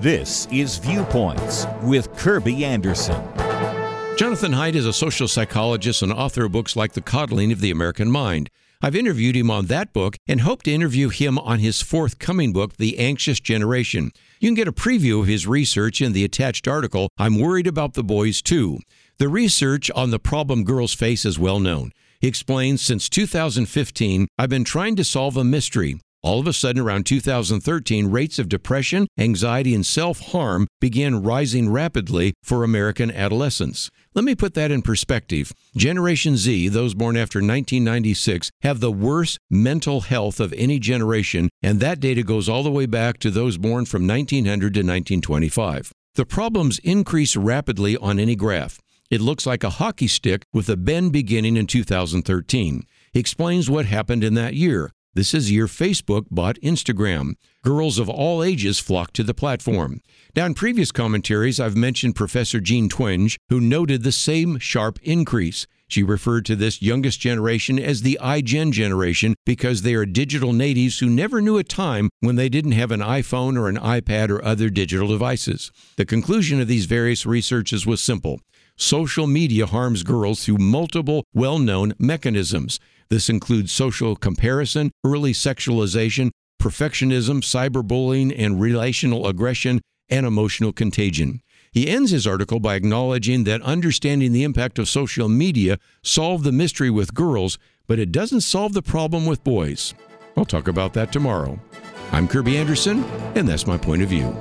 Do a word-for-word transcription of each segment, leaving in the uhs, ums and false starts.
This is Viewpoints with Kirby Anderson. Jonathan Haidt is a social psychologist and author of books like The Coddling of the American Mind. I've interviewed him on that book and hope to interview him on his forthcoming book, The Anxious Generation. You can get a preview of his research in the attached article, I'm Worried About the Boys Too. The research on the problem girls face is well known. He explains, since two thousand fifteen, I've been trying to solve a mystery. All of a sudden, around two thousand thirteen, rates of depression, anxiety, and self-harm began rising rapidly for American adolescents. Let me put that in perspective. Generation Z, those born after nineteen ninety-six, have the worst mental health of any generation, and that data goes all the way back to those born from nineteen hundred to nineteen twenty-five. The problems increase rapidly on any graph. It looks like a hockey stick with a bend beginning in two thousand thirteen. He explains what happened in that year. This is year Facebook bought Instagram. Girls of all ages flocked to the platform. Now, in previous commentaries, I've mentioned Professor Jean Twenge, who noted the same sharp increase. She referred to this youngest generation as the iGen generation because they are digital natives who never knew a time when they didn't have an iPhone or an iPad or other digital devices. The conclusion of these various researches was simple. Social media harms girls through multiple well-known mechanisms. This includes social comparison, early sexualization, perfectionism, cyberbullying, and relational aggression, and emotional contagion. He ends his article by acknowledging that understanding the impact of social media solved the mystery with girls, but it doesn't solve the problem with boys. I'll talk about that tomorrow. I'm Kirby Anderson, and that's my point of view.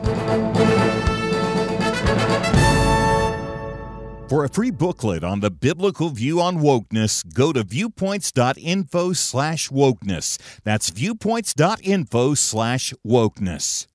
For a free booklet on the biblical view on wokeness, go to viewpoints.info slash wokeness. That's viewpoints.info slash wokeness.